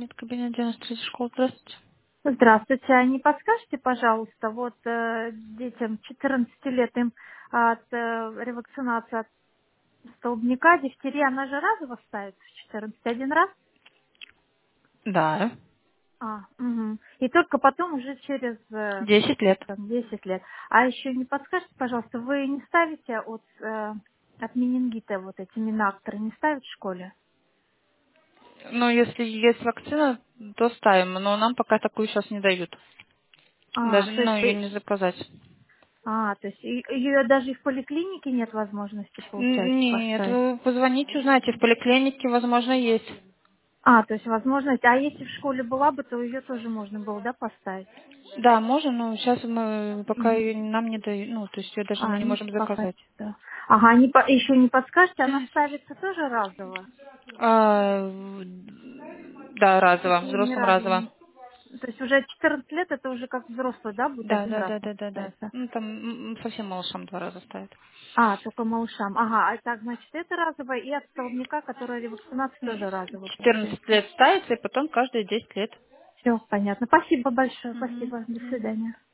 Медкабинет 93 школ. Здравствуйте. Здравствуйте. А не подскажете, пожалуйста, вот детям 14 лет им от ревакцинации от столбняка, дифтерия, она же разово ставится в 14 один раз? Да. Мгм. И только потом уже через 10 лет. 10 лет. А еще не подскажете, пожалуйста, вы не ставите от менингита вот эти минакторы, не ставят в школе? Ну, если есть вакцина, то ставим, но нам пока такую сейчас не дают. Даже, То есть ее не заказать. то есть ее даже и в поликлинике нет возможности, получается, Нет, поставить? вы позвоните, узнаете, в поликлинике, возможно, есть. То есть возможность. А если в школе была бы, то ее тоже можно было, да, поставить? Да, можем, но сейчас мы пока Мгм. ее нам не дают, ну, то есть ее даже мы не Ну, можем пока, заказать. да. Ага, еще не подскажете, она ставится тоже разово? А, да, разово, Или ни взрослым разу разово. не... То есть уже 14 лет это уже как взрослый, да, будет Да, один да, раз да, она да, да, да. ставится? Ну, там совсем малышам 2 раза ставят. Только малышам. Ага, так, значит, это разово, и от столбняка, которая ревакцинация, тоже разово 14 получается. лет ставится, и потом каждые 10 лет. Все, понятно. Спасибо большое, Мгм. спасибо. До Мгм. свидания.